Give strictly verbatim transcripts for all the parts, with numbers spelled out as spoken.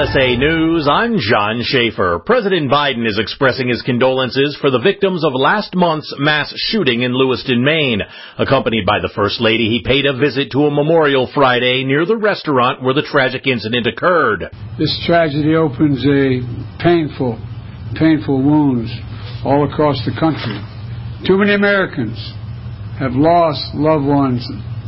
S A News, I'm John Schaefer. President Biden is expressing his condolences for the victims of last month's mass shooting in Lewiston, Maine. Accompanied by the First Lady, he paid a visit to a memorial Friday near the restaurant where the tragic incident occurred. This tragedy opens a painful, painful wounds all across the country. Too many Americans have lost loved ones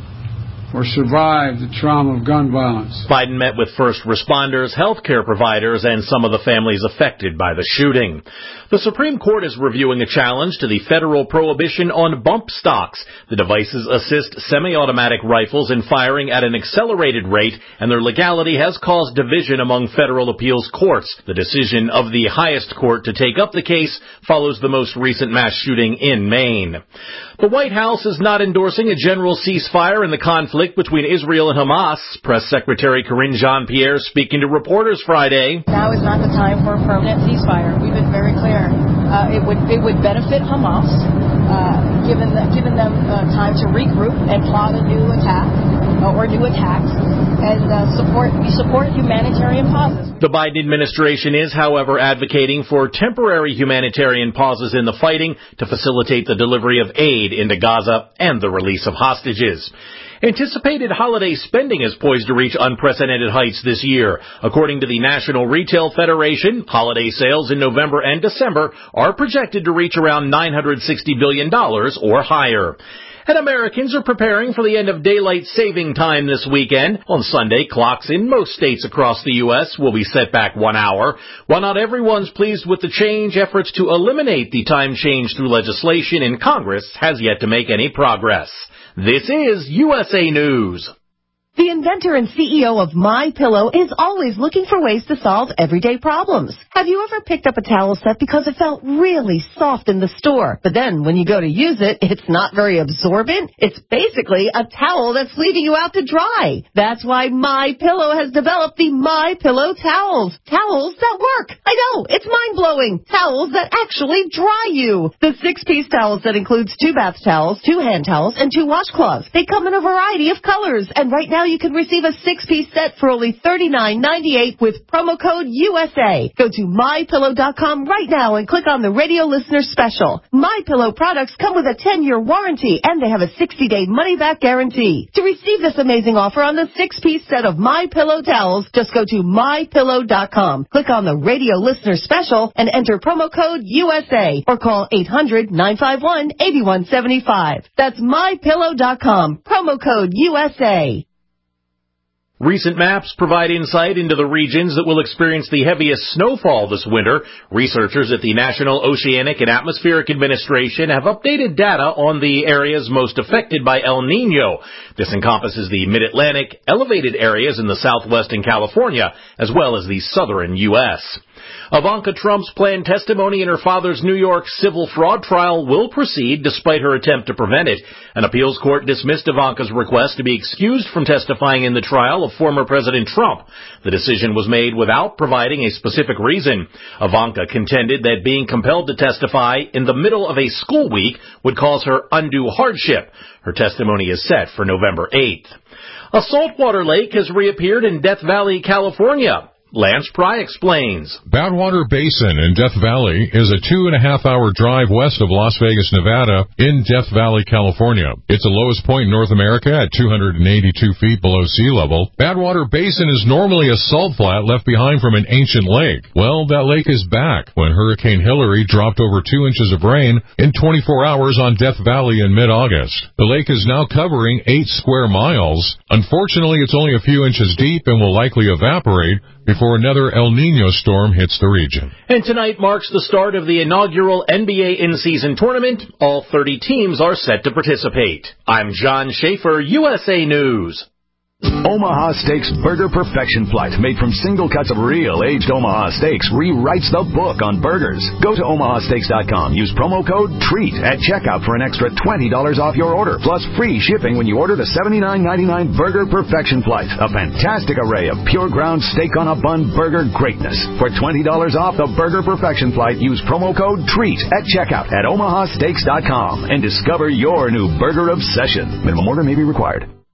or survived the trauma of gun violence. Biden met with first responders, healthcare providers, and some of the families affected by the shooting. The Supreme Court is reviewing a challenge to the federal prohibition on bump stocks. The devices assist semi-automatic rifles in firing at an accelerated rate, and their legality has caused division among federal appeals courts. The decision of the highest court to take up the case follows the most recent mass shooting in Maine. The White House is not endorsing a general ceasefire in the conflict between Israel and Hamas. Press Secretary Karine Jean-Pierre speaking to reporters Friday. Now is not the time for a permanent ceasefire. We've been very clear. Uh, it would it would benefit Hamas, uh, given the, given them uh, time to regroup and plot a new attack uh, or new attacks, and uh, support we support humanitarian pauses. The Biden administration is, however, advocating for temporary humanitarian pauses in the fighting to facilitate the delivery of aid into Gaza and the release of hostages. Anticipated holiday spending is poised to reach unprecedented heights this year. According to the National Retail Federation, holiday sales in November and December are projected to reach around nine hundred sixty billion dollars or higher. And Americans are preparing for the end of daylight saving time this weekend. On Sunday, clocks in most states across the U S will be set back one hour. While not everyone's pleased with the change, efforts to eliminate the time change through legislation in Congress has yet to make any progress. This is U S A News. The inventor and C E O of MyPillow is always looking for ways to solve everyday problems. Have you ever picked up a towel set because it felt really soft in the store, but then when you go to use it, it's not very absorbent? It's basically a towel that's leaving you out to dry. That's why MyPillow has developed the MyPillow towels. Towels that work. I know, it's mind-blowing. Towels that actually dry you. The six-piece towel set includes two bath towels, two hand towels, and two washcloths. They come in a variety of colors, and right now you can receive a six-piece set for only thirty-nine ninety-eight with promo code U S A. Go to my pillow dot com right now and click on the radio listener special. MyPillow products come with a ten-year warranty, and they have a sixty-day money-back guarantee. To receive this amazing offer on the six-piece set of MyPillow towels, just go to my pillow dot com. Click on the radio listener special and enter promo code U S A or call eight hundred nine five one eight one seven five. That's my pillow dot com. Promo code U S A. Recent maps provide insight into the regions that will experience the heaviest snowfall this winter. Researchers at the National Oceanic and Atmospheric Administration have updated data on the areas most affected by El Niño. This encompasses the mid-Atlantic, elevated areas in the Southwest and California, as well as the southern U S Ivanka Trump's planned testimony in her father's New York civil fraud trial will proceed despite her attempt to prevent it. An appeals court dismissed Ivanka's request to be excused from testifying in the trial of former President Trump. The decision was made without providing a specific reason. Ivanka contended that being compelled to testify in the middle of a school week would cause her undue hardship. Her testimony is set for November eighth. A saltwater lake has reappeared in Death Valley, California. Lance Pry explains. Badwater Basin in Death Valley is a two and a half hour drive west of Las Vegas, Nevada, in Death Valley, California. It's the lowest point in North America at two hundred eighty-two feet below sea level. Badwater Basin is normally a salt flat left behind from an ancient lake. Well, that lake is back when Hurricane Hilary dropped over two inches of rain in twenty-four hours on Death Valley in mid-August. The lake is now covering eight square miles. Unfortunately, it's only a few inches deep and will likely evaporate before another El Niño storm hits the region. And tonight marks the start of the inaugural N B A in-season tournament. All thirty teams are set to participate. I'm John Schaefer, U S A News. Omaha Steaks Burger Perfection Flight, made from single cuts of real aged Omaha steaks, rewrites the book on burgers. Go to omaha steaks dot com. Use promo code TREAT at checkout for an extra twenty dollars off your order, plus free shipping when you order the seventy-nine ninety-nine Burger Perfection Flight, a fantastic array of pure ground steak on a bun burger greatness. For twenty dollars off the Burger Perfection Flight, use promo code TREAT at checkout at omaha steaks dot com and discover your new burger obsession. Minimum order may be required.